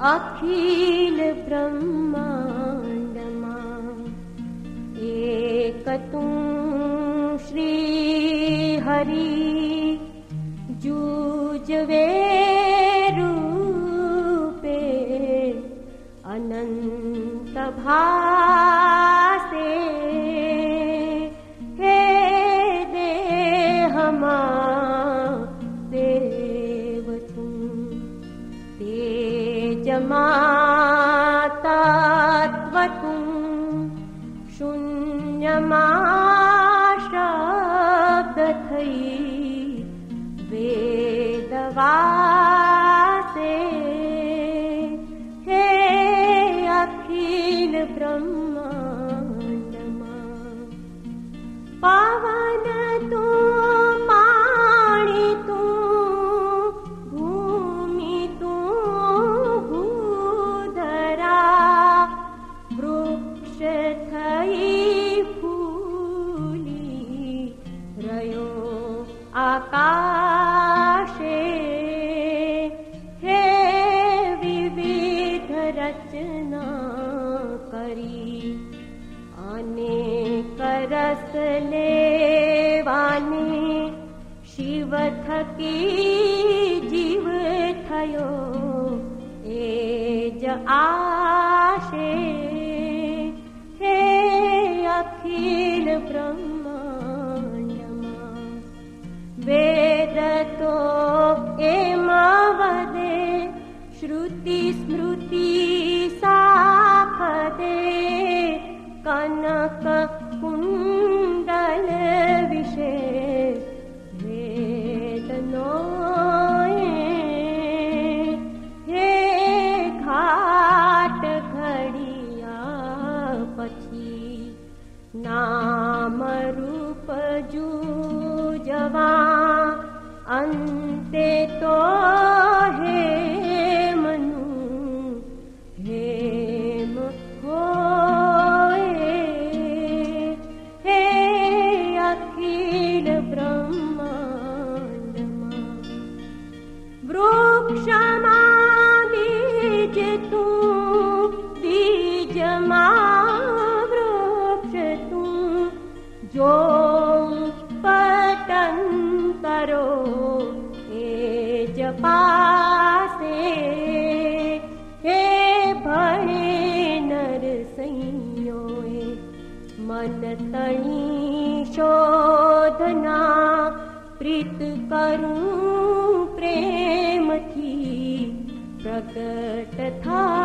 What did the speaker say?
अखिल ब्रह्मांडमा एक तू श्री हरि जूजवे रूपे अनंत भासे हे देहमा देव तू तेजमा तत्व तू शून्यमा शब्द थई वेदवासे हे अखिल ब्रह्मांडमा पावन तू पाणी तू भूमि तू भूधरा वृक्ष थई फूली रयो आकाशे हे विविध रचना करी अनेक रस लेवाने शिव थकी जीव थयो एज आशे हे अखिल ब्रह्मांडमा वेद तो एमा वदे श्रुति स्मृति साख दे कनक कुंडल विशेष वेद नोए हे घाट घड़िया पछी नाम रूप जूजवा अन्ते तो हे मनु हेम होए हे अखिल ब्रह्मांडमा वृक्षमा बीज तू बीजमा वृक्ष तू जो पतन करो एज पासे हे भणे नर संयोए मन तणी शोधना प्रीत करूं प्रेम थी प्रकट था